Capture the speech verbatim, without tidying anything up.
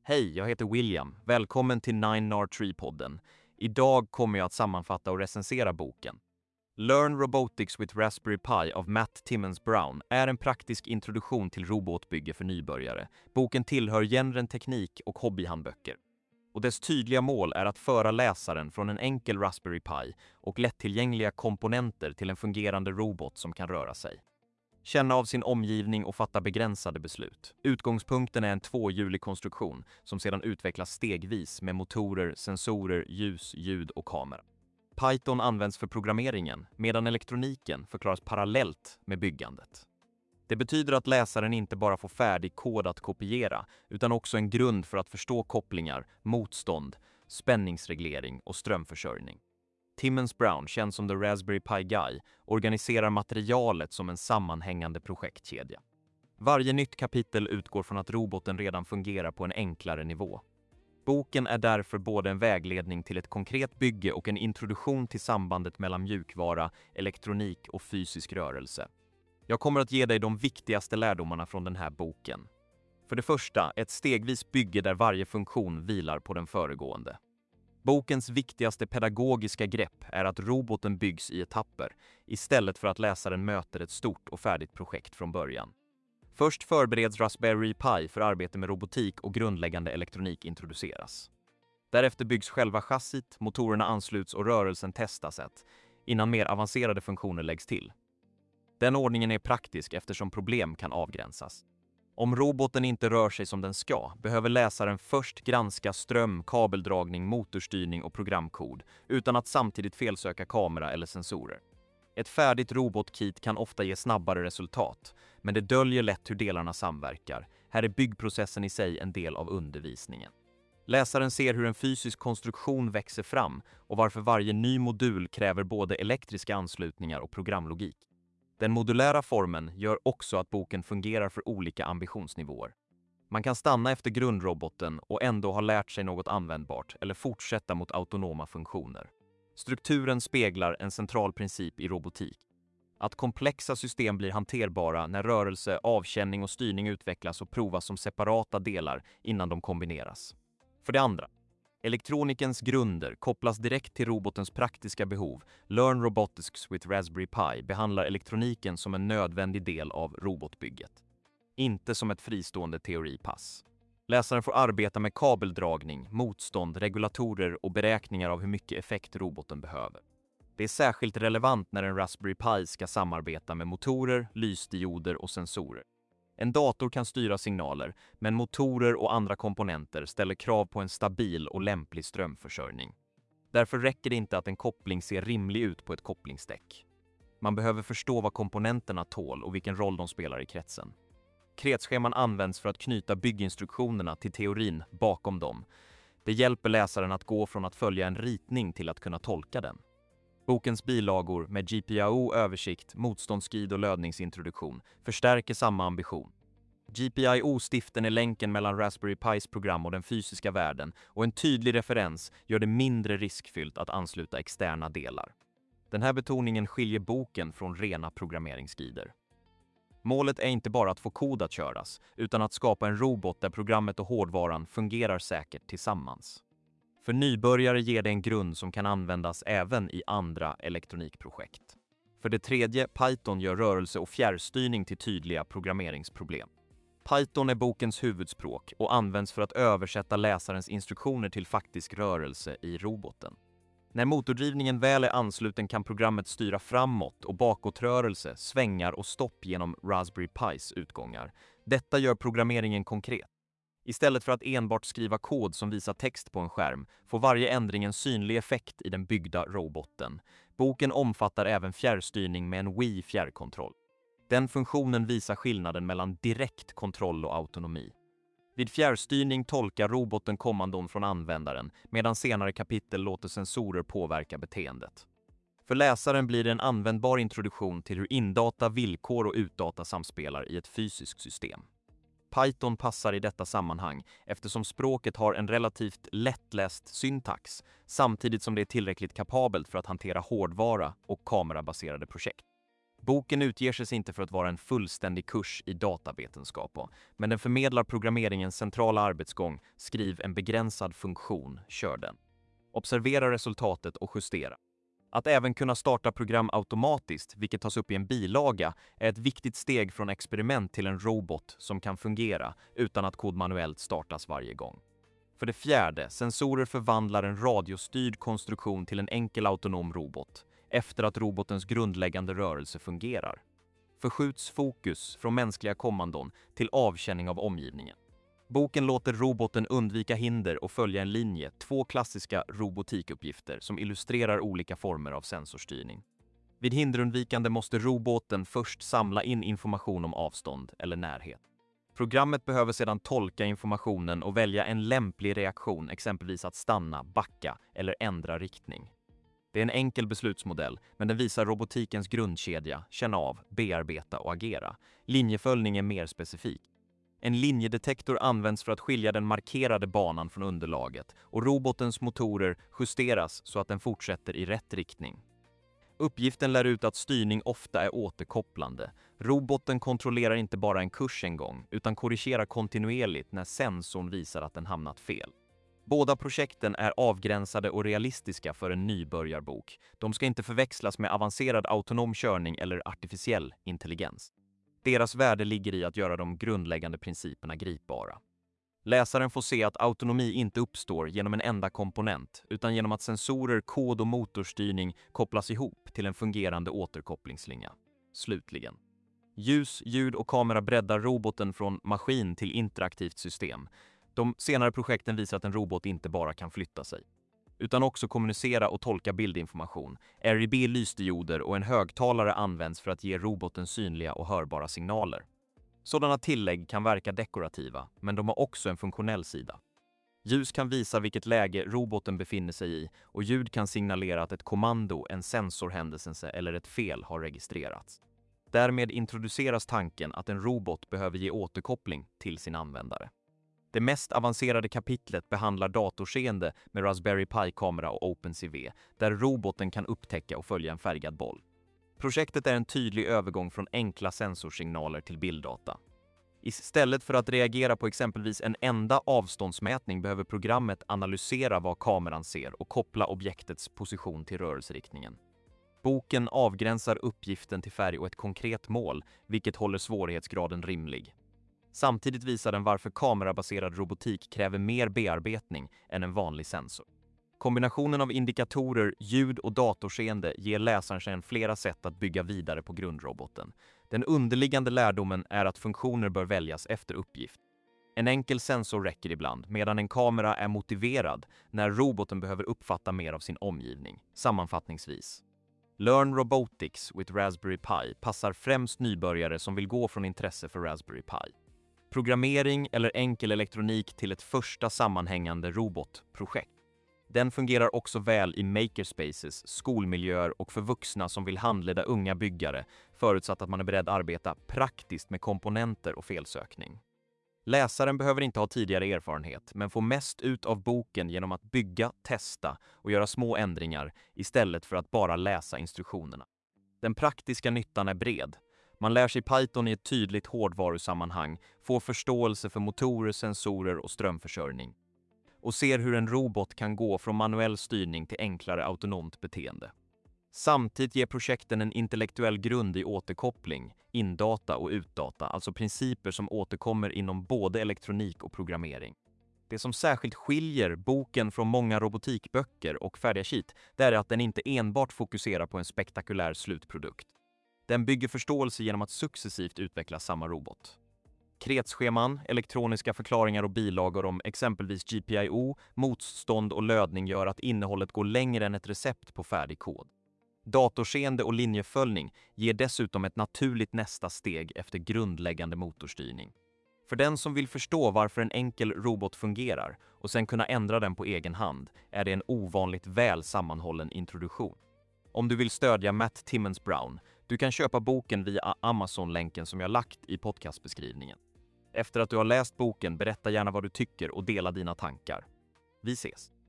Hej, jag heter William. Välkommen till nine N A R tre-podden. Idag kommer jag att sammanfatta och recensera boken. Learn Robotics with Raspberry Pi av Matt Timmons Brown är en praktisk introduktion till robotbygge för nybörjare. Boken tillhör genren teknik och hobbyhandböcker. Och dess tydliga mål är att föra läsaren från en enkel Raspberry Pi och lättillgängliga komponenter till en fungerande robot som kan röra sig. Känna av sin omgivning och fatta begränsade beslut. Utgångspunkten är en tvåhjulig konstruktion som sedan utvecklas stegvis med motorer, sensorer, ljus, ljud och kamera. Python används för programmeringen, medan elektroniken förklaras parallellt med byggandet. Det betyder att läsaren inte bara får färdig kod att kopiera, utan också en grund för att förstå kopplingar, motstånd, spänningsreglering och strömförsörjning. Timmons Brown, känd som The Raspberry Pi Guy, organiserar materialet som en sammanhängande projektkedja. Varje nytt kapitel utgår från att roboten redan fungerar på en enklare nivå. Boken är därför både en vägledning till ett konkret bygge och en introduktion till sambandet mellan mjukvara, elektronik och fysisk rörelse. Jag kommer att ge dig de viktigaste lärdomarna från den här boken. För det första, ett stegvis bygge där varje funktion vilar på den föregående. Bokens viktigaste pedagogiska grepp är att roboten byggs i etapper istället för att läsaren möter ett stort och färdigt projekt från början. Först förbereds Raspberry Pi för arbete med robotik och grundläggande elektronik introduceras. Därefter byggs själva chassit, motorerna ansluts och rörelsen testas ett, innan mer avancerade funktioner läggs till. Den ordningen är praktisk eftersom problem kan avgränsas. Om roboten inte rör sig som den ska, behöver läsaren först granska ström, kabeldragning, motorstyrning och programkod, utan att samtidigt felsöka kamera eller sensorer. Ett färdigt robotkit kan ofta ge snabbare resultat, men det döljer lätt hur delarna samverkar. Här är byggprocessen i sig en del av undervisningen. Läsaren ser hur en fysisk konstruktion växer fram och varför varje ny modul kräver både elektriska anslutningar och programlogik. Den modulära formen gör också att boken fungerar för olika ambitionsnivåer. Man kan stanna efter grundroboten och ändå ha lärt sig något användbart eller fortsätta mot autonoma funktioner. Strukturen speglar en central princip i robotik. Att komplexa system blir hanterbara när rörelse, avkänning och styrning utvecklas och provas som separata delar innan de kombineras. För det andra. Elektronikens grunder kopplas direkt till robotens praktiska behov. Learn Robotics with Raspberry Pi behandlar elektroniken som en nödvändig del av robotbygget. Inte som ett fristående teoripass. Läsaren får arbeta med kabeldragning, motstånd, regulatorer och beräkningar av hur mycket effekt roboten behöver. Det är särskilt relevant när en Raspberry Pi ska samarbeta med motorer, lysdioder och sensorer. En dator kan styra signaler, men motorer och andra komponenter ställer krav på en stabil och lämplig strömförsörjning. Därför räcker det inte att en koppling ser rimlig ut på ett kopplingsdäck. Man behöver förstå vad komponenterna tål och vilken roll de spelar i kretsen. Kretscheman används för att knyta bygginstruktionerna till teorin bakom dem. Det hjälper läsaren att gå från att följa en ritning till att kunna tolka den. Bokens bilagor med G P I O, översikt, motståndsskrid och lödningsintroduktion förstärker samma ambition. G P I O-stiften är länken mellan Raspberry Pis program och den fysiska världen, och en tydlig referens gör det mindre riskfyllt att ansluta externa delar. Den här betoningen skiljer boken från rena programmeringsguider. Målet är inte bara att få kod att köras, utan att skapa en robot där programmet och hårdvaran fungerar säkert tillsammans. För nybörjare ger det en grund som kan användas även i andra elektronikprojekt. För det tredje, Python gör rörelse och fjärrstyrning till tydliga programmeringsproblem. Python är bokens huvudspråk och används för att översätta läsarens instruktioner till faktisk rörelse i roboten. När motordrivningen väl är ansluten kan programmet styra framåt och bakåtrörelse, svängar och stopp genom Raspberry Pis utgångar. Detta gör programmeringen konkret. Istället för att enbart skriva kod som visar text på en skärm får varje ändring en synlig effekt i den byggda roboten. Boken omfattar även fjärrstyrning med en Wii fjärrkontroll. Den funktionen visar skillnaden mellan direkt kontroll och autonomi. Vid fjärrstyrning tolkar roboten kommandon från användaren, medan senare kapitel låter sensorer påverka beteendet. För läsaren blir det en användbar introduktion till hur indata, villkor och utdata samspelar i ett fysiskt system. Python passar i detta sammanhang eftersom språket har en relativt lättläst syntax samtidigt som det är tillräckligt kapabelt för att hantera hårdvara och kamerabaserade projekt. Boken utger sig inte för att vara en fullständig kurs i datavetenskap, men den förmedlar programmeringens centrala arbetsgång. Skriv en begränsad funktion, kör den. Observera resultatet och justera. Att även kunna starta program automatiskt, vilket tas upp i en bilaga, är ett viktigt steg från experiment till en robot som kan fungera utan att kod manuellt startas varje gång. För det fjärde, sensorer förvandlar en radiostyrd konstruktion till en enkel autonom robot, efter att robotens grundläggande rörelse fungerar. Förskjuts fokus från mänskliga kommandon till avkänning av omgivningen. Boken låter roboten undvika hinder och följa en linje, två klassiska robotikuppgifter som illustrerar olika former av sensorstyrning. Vid hinderundvikande måste roboten först samla in information om avstånd eller närhet. Programmet behöver sedan tolka informationen och välja en lämplig reaktion, exempelvis att stanna, backa eller ändra riktning. Det är en enkel beslutsmodell, men den visar robotikens grundkedja, känna av, bearbeta och agera. Linjeföljning är mer specifik. En linjedetektor används för att skilja den markerade banan från underlaget och robotens motorer justeras så att den fortsätter i rätt riktning. Uppgiften lär ut att styrning ofta är återkopplande. Roboten kontrollerar inte bara en kurs en gång, utan korrigerar kontinuerligt när sensorn visar att den hamnat fel. Båda projekten är avgränsade och realistiska för en nybörjarbok. De ska inte förväxlas med avancerad autonom körning eller artificiell intelligens. Deras värde ligger i att göra de grundläggande principerna gripbara. Läsaren får se att autonomi inte uppstår genom en enda komponent, utan genom att sensorer, kod och motorstyrning kopplas ihop till en fungerande återkopplingsslinga. Slutligen. Ljus, ljud och kamera breddar roboten från maskin till interaktivt system. De senare projekten visar att en robot inte bara kan flytta sig, utan också kommunicera och tolka bildinformation. R G B-lysdioder och en högtalare används för att ge roboten synliga och hörbara signaler. Sådana tillägg kan verka dekorativa, men de har också en funktionell sida. Ljus kan visa vilket läge roboten befinner sig i och ljud kan signalera att ett kommando, en sensorhändelse eller ett fel har registrerats. Därmed introduceras tanken att en robot behöver ge återkoppling till sin användare. Det mest avancerade kapitlet behandlar datorseende med Raspberry Pi-kamera och OpenCV, där roboten kan upptäcka och följa en färgad boll. Projektet är en tydlig övergång från enkla sensorsignaler till bilddata. Istället för att reagera på exempelvis en enda avståndsmätning behöver programmet analysera vad kameran ser och koppla objektets position till rörelseriktningen. Boken avgränsar uppgiften till färg och ett konkret mål, vilket håller svårighetsgraden rimlig. Samtidigt visar den varför kamerabaserad robotik kräver mer bearbetning än en vanlig sensor. Kombinationen av indikatorer, ljud och datorseende ger läsaren sedan flera sätt att bygga vidare på grundroboten. Den underliggande lärdomen är att funktioner bör väljas efter uppgift. En enkel sensor räcker ibland, medan en kamera är motiverad när roboten behöver uppfatta mer av sin omgivning. Sammanfattningsvis. Learn Robotics with Raspberry Pi passar främst nybörjare som vill gå från intresse för Raspberry Pi. Programmering eller enkel elektronik till ett första sammanhängande robotprojekt. Den fungerar också väl i makerspaces, skolmiljöer och för vuxna som vill handleda unga byggare, förutsatt att man är beredd att arbeta praktiskt med komponenter och felsökning. Läsaren behöver inte ha tidigare erfarenhet, men får mest ut av boken genom att bygga, testa och göra små ändringar istället för att bara läsa instruktionerna. Den praktiska nyttan är bred. Man lär sig Python i ett tydligt hårdvarusammanhang, får förståelse för motorer, sensorer och strömförsörjning och ser hur en robot kan gå från manuell styrning till enklare autonomt beteende. Samtidigt ger projekten en intellektuell grund i återkoppling, indata och utdata, alltså principer som återkommer inom både elektronik och programmering. Det som särskilt skiljer boken från många robotikböcker och färdiga kit, det är att den inte enbart fokuserar på en spektakulär slutprodukt. Den bygger förståelse genom att successivt utveckla samma robot. Kretsscheman, elektroniska förklaringar och bilagor om exempelvis G P I O, motstånd och lödning gör att innehållet går längre än ett recept på färdig kod. Datorseende och linjeföljning ger dessutom ett naturligt nästa steg efter grundläggande motorstyrning. För den som vill förstå varför en enkel robot fungerar och sen kunna ändra den på egen hand är det en ovanligt väl sammanhållen introduktion. Om du vill stödja Matt Timmons Brown, du kan köpa boken via Amazon-länken som jag lagt i podcastbeskrivningen. Efter att du har läst boken, berätta gärna vad du tycker och dela dina tankar. Vi ses!